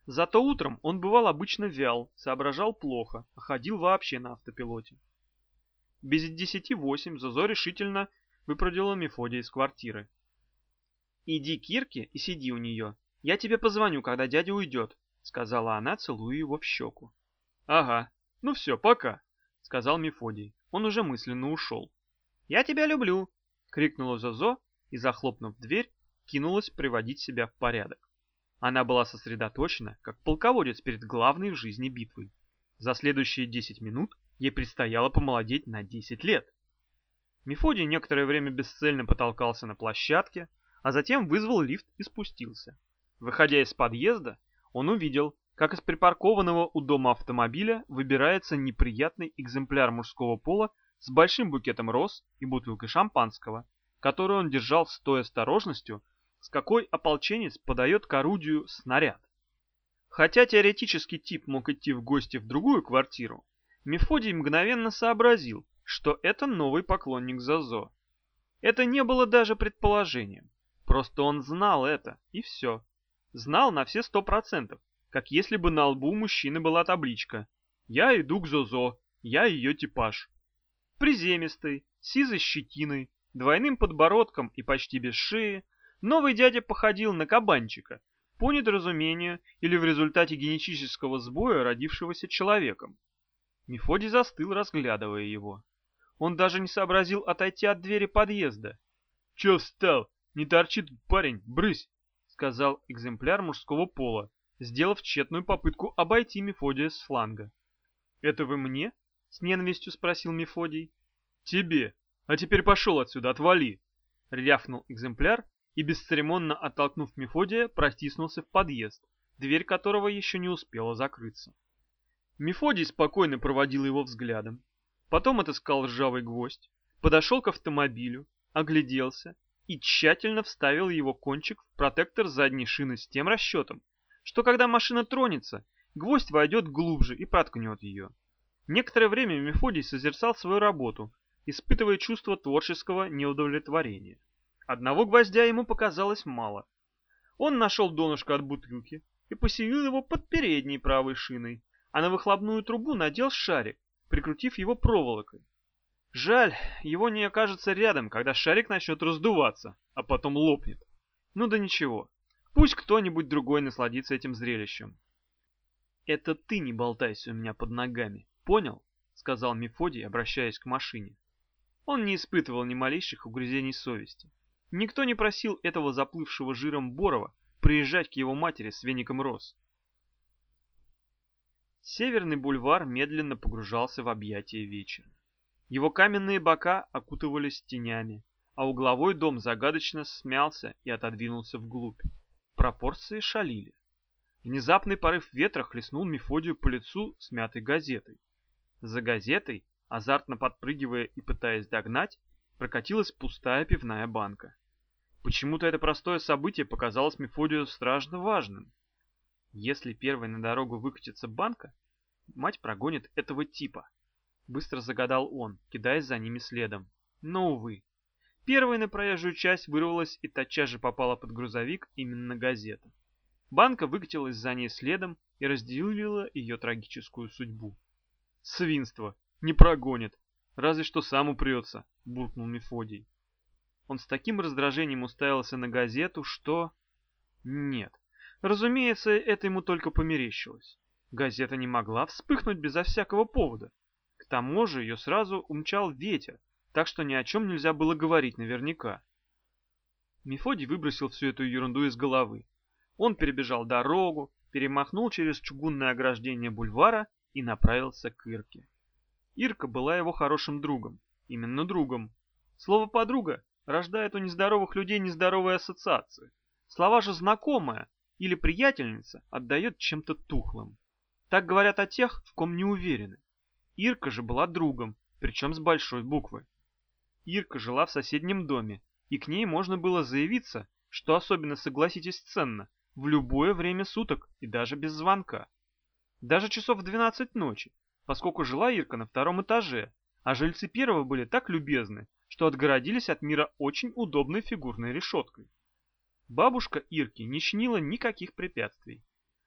Зато утром он бывал обычно вял, соображал плохо, а ходил вообще на автопилоте. Без 10:08 Зозо решительно выпроводила Мефодия из квартиры. «Иди к Ирке и сиди у нее. Я тебе позвоню, когда дядя уйдет», — сказала она, целуя его в щеку. «Ага, ну все, пока», — сказал Мефодий. Он уже мысленно ушел. «Я тебя люблю», — крикнула Зозо и, захлопнув дверь, кинулась приводить себя в порядок. Она была сосредоточена, как полководец перед главной в жизни битвой. За следующие 10 минут ей предстояло помолодеть на 10 лет. Мефодий некоторое время бесцельно потолкался на площадке, а затем вызвал лифт и спустился. Выходя из подъезда, он увидел, как из припаркованного у дома автомобиля выбирается неприятный экземпляр мужского пола с большим букетом роз и бутылкой шампанского, которую он держал с той осторожностью, с какой ополченец подает к орудию снаряд. Хотя теоретически тип мог идти в гости в другую квартиру, Мефодий мгновенно сообразил, что это новый поклонник Зозо. Это не было даже предположением. Просто он знал это, и все. Знал на все 100%, как если бы на лбу мужчины была табличка «Я иду к Зозо, я ее типаж». Приземистый, с сизой щетиной, двойным подбородком и почти без шеи, новый дядя походил на кабанчика, по недоразумению или в результате генетического сбоя родившегося человеком. Мефодий застыл, разглядывая его. Он даже не сообразил отойти от двери подъезда. «Че встал? Не торчит парень, брысь!» — сказал экземпляр мужского пола, сделав тщетную попытку обойти Мефодия с фланга. «Это вы мне?» — с ненавистью спросил Мефодий. «Тебе. А теперь пошел отсюда, отвали!» — рявкнул экземпляр и, бесцеремонно оттолкнув Мефодия, протиснулся в подъезд, дверь которого еще не успела закрыться. Мефодий спокойно проводил его взглядом. Потом отыскал ржавый гвоздь, подошел к автомобилю, огляделся и тщательно вставил его кончик в протектор задней шины с тем расчетом, что когда машина тронется, гвоздь войдет глубже и проткнет ее. Некоторое время Мефодий созерцал свою работу, испытывая чувство творческого неудовлетворения. Одного гвоздя ему показалось мало. Он нашел донышко от бутылки и поселил его под передней правой шиной, а на выхлопную трубу надел шарик, прикрутив его проволокой. Жаль, его не окажется рядом, когда шарик начнет раздуваться, а потом лопнет. Ну да ничего, пусть кто-нибудь другой насладится этим зрелищем. «Это ты не болтайся у меня под ногами, понял?» — сказал Мефодий, обращаясь к машине. Он не испытывал ни малейших угрызений совести. Никто не просил этого заплывшего жиром Борова приезжать к его матери с веником роз. Северный бульвар медленно погружался в объятия вечера. Его каменные бока окутывались тенями, а угловой дом загадочно смялся и отодвинулся вглубь. Пропорции шалили. Внезапный порыв ветра хлестнул Мефодию по лицу смятой газетой. За газетой, азартно подпрыгивая и пытаясь догнать, прокатилась пустая пивная банка. Почему-то это простое событие показалось Мефодию страшно важным. Если первой на дорогу выкатится банка, мать прогонит этого типа. Быстро загадал он, кидаясь за ними следом. Но, увы. Первой на проезжую часть вырвалась и тотчас же попала под грузовик именно газета. Банка выкатилась за ней следом и разделила ее трагическую судьбу. «Свинство! Не прогонит! Разве что сам упрется!» — буркнул Мефодий. Он с таким раздражением уставился на газету, что... Нет. Разумеется, это ему только померещилось. Газета не могла вспыхнуть безо всякого повода. К тому же ее сразу умчал ветер, так что ни о чем нельзя было говорить наверняка. Мефодий выбросил всю эту ерунду из головы. Он перебежал дорогу, перемахнул через чугунное ограждение бульвара и направился к Ирке. Ирка была его хорошим другом, именно другом. Слово «подруга» рождает у нездоровых людей нездоровые ассоциации. Слова же «знакомая» или «приятельница» отдает чем-то тухлым. Так говорят о тех, в ком не уверены. Ирка же была другом, причем с большой буквы. Ирка жила в соседнем доме, и к ней можно было заявиться, что особенно, согласитесь, ценно, в любое время суток и даже без звонка. Даже часов в 12 ночи, поскольку жила Ирка на втором этаже, а жильцы первого были так любезны, что отгородились от мира очень удобной фигурной решеткой. Бабушка Ирки не чинила никаких препятствий.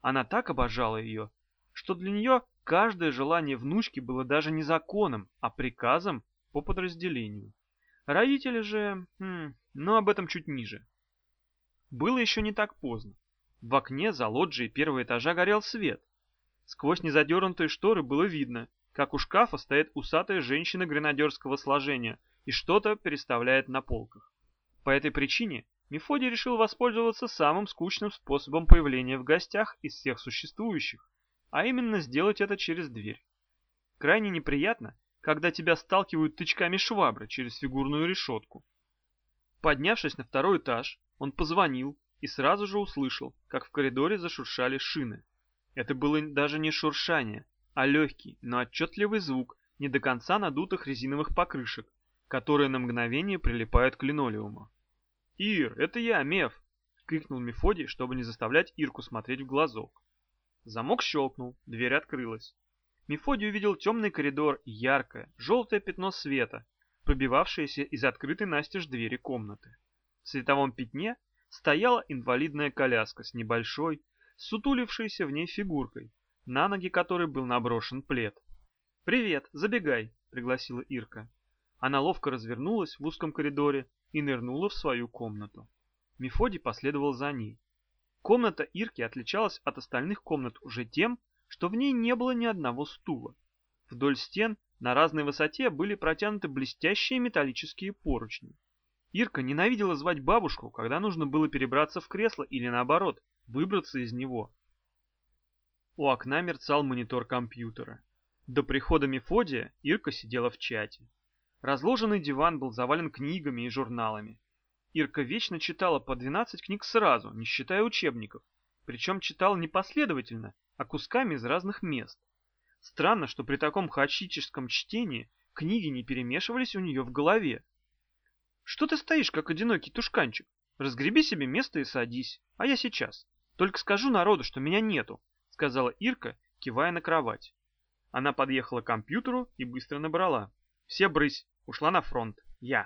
Она так обожала ее, что для нее каждое желание внучки было даже не законом, а приказом по подразделению. Родители же... но об этом чуть ниже. Было еще не так поздно. В окне за лоджией первого этажа горел свет. Сквозь незадернутые шторы было видно, как у шкафа стоит усатая женщина гренадерского сложения и что-то переставляет на полках. По этой причине Мефодий решил воспользоваться самым скучным способом появления в гостях из всех существующих, а именно сделать это через дверь. Крайне неприятно, когда тебя сталкивают тычками швабры через фигурную решетку. Поднявшись на второй этаж, он позвонил и сразу же услышал, как в коридоре зашуршали шины. Это было даже не шуршание, а легкий, но отчетливый звук не до конца надутых резиновых покрышек, которые на мгновение прилипают к линолеуму. «Ир, это я, Меф!» — крикнул Мефодий, чтобы не заставлять Ирку смотреть в глазок. Замок щелкнул, дверь открылась. Мефодий увидел темный коридор и яркое, желтое пятно света, пробивавшееся из открытой настежь двери комнаты. В световом пятне стояла инвалидная коляска с небольшой, сутулившейся в ней фигуркой, на ноги которой был наброшен плед. «Привет, забегай», — пригласила Ирка. Она ловко развернулась в узком коридоре и нырнула в свою комнату. Мефодий последовал за ней. Комната Ирки отличалась от остальных комнат уже тем, что в ней не было ни одного стула. Вдоль стен на разной высоте были протянуты блестящие металлические поручни. Ирка ненавидела звать бабушку, когда нужно было перебраться в кресло или наоборот, выбраться из него. У окна мерцал монитор компьютера. До прихода Мефодия Ирка сидела в чате. Разложенный диван был завален книгами и журналами. Ирка вечно читала по 12 книг сразу, не считая учебников. Причем читала не последовательно, а кусками из разных мест. Странно, что при таком хаотическом чтении книги не перемешивались у нее в голове. «Что ты стоишь, как одинокий тушканчик? Разгреби себе место и садись, а я сейчас. Только скажу народу, что меня нету», — сказала Ирка, кивая на кровать. Она подъехала к компьютеру и быстро набрала. «Все брысь, ушла на фронт. Я».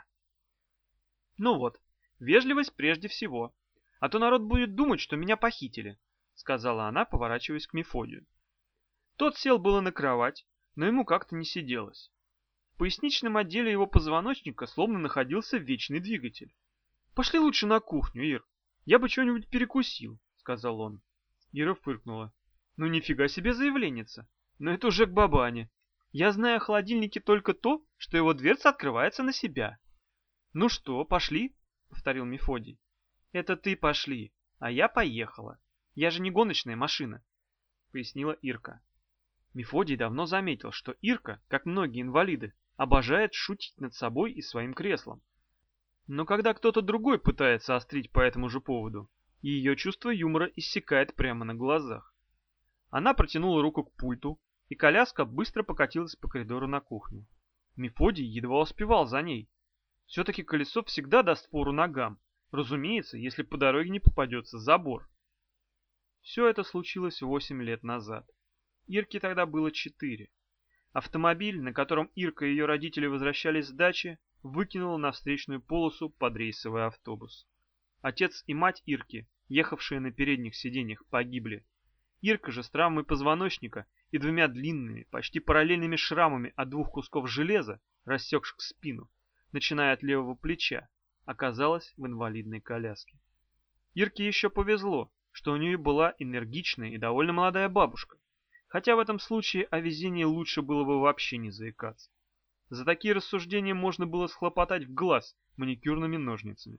«Ну вот, вежливость прежде всего, а то народ будет думать, что меня похитили», — сказала она, поворачиваясь к Мефодию. Тот сел было на кровать, но ему как-то не сиделось. В поясничном отделе его позвоночника словно находился вечный двигатель. «Пошли лучше на кухню, Ир. Я бы что-нибудь перекусил», — сказал он. Ира фыркнула. «Ну нифига себе заявленница. Но это уже к бабане. Я знаю о холодильнике только то, что его дверца открывается на себя». «Ну что, пошли?» — повторил Мефодий. «Это ты пошли, а я поехала. Я же не гоночная машина», — пояснила Ирка. Мефодий давно заметил, что Ирка, как многие инвалиды, обожает шутить над собой и своим креслом. Но когда кто-то другой пытается острить по этому же поводу, ее чувство юмора иссякает прямо на глазах. Она протянула руку к пульту, и коляска быстро покатилась по коридору на кухню. Мефодий едва успевал за ней. Все-таки колесо всегда даст фору ногам, разумеется, если по дороге не попадется забор. Все это случилось 8 лет назад. Ирке тогда было 4. Автомобиль, на котором Ирка и ее родители возвращались с дачи, выкинуло на встречную полосу подрейсовый автобус. Отец и мать Ирки, ехавшие на передних сиденьях, погибли. Ирка же с травмой позвоночника и 2 длинными, почти параллельными шрамами от 2 кусков железа, рассекших спину, начиная от левого плеча, оказалась в инвалидной коляске. Ирке еще повезло, что у нее была энергичная и довольно молодая бабушка, хотя в этом случае о везении лучше было бы вообще не заикаться. За такие рассуждения можно было схлопотать в глаз маникюрными ножницами.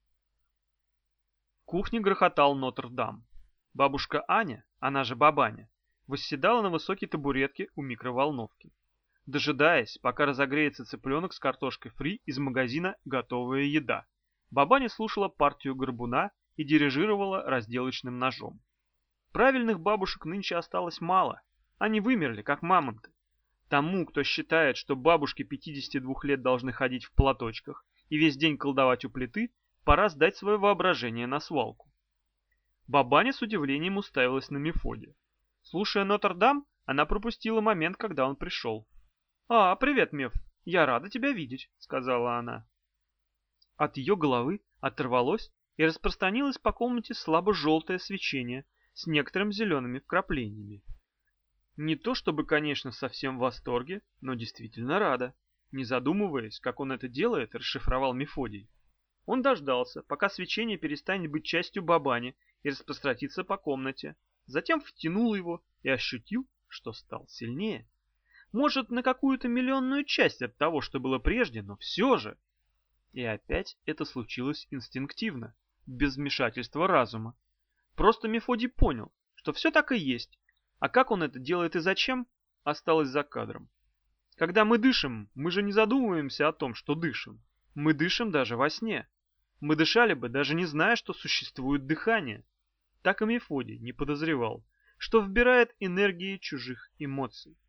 В кухне грохотал Нотр-Дам. Бабушка Аня, она же бабаня, восседала на высокой табуретке у микроволновки, дожидаясь, пока разогреется цыпленок с картошкой фри из магазина «Готовая еда». Бабаня слушала партию горбуна и дирижировала разделочным ножом. Правильных бабушек нынче осталось мало, они вымерли, как мамонты. Тому, кто считает, что бабушки 52 лет должны ходить в платочках и весь день колдовать у плиты, пора сдать свое воображение на свалку. Бабаня с удивлением уставилась на Мефодия. Слушая Нотр-Дам, она пропустила момент, когда он пришел. «А, привет, Меф, я рада тебя видеть», — сказала она. От ее головы оторвалось и распространилось по комнате слабо-желтое свечение, с некоторыми зелеными вкраплениями. Не то чтобы, конечно, совсем в восторге, но действительно рада. Не задумываясь, как он это делает, расшифровал Мефодий. Он дождался, пока свечение перестанет быть частью бабани и распространится по комнате. Затем втянул его и ощутил, что стал сильнее. Может, на какую-то миллионную часть от того, что было прежде, но все же. И опять это случилось инстинктивно, без вмешательства разума. Просто Мефодий понял, что все так и есть, а как он это делает и зачем, осталось за кадром. Когда мы дышим, мы же не задумываемся о том, что дышим. Мы дышим даже во сне. Мы дышали бы, даже не зная, что существует дыхание. Так и Мефодий не подозревал, что вбирает энергии чужих эмоций.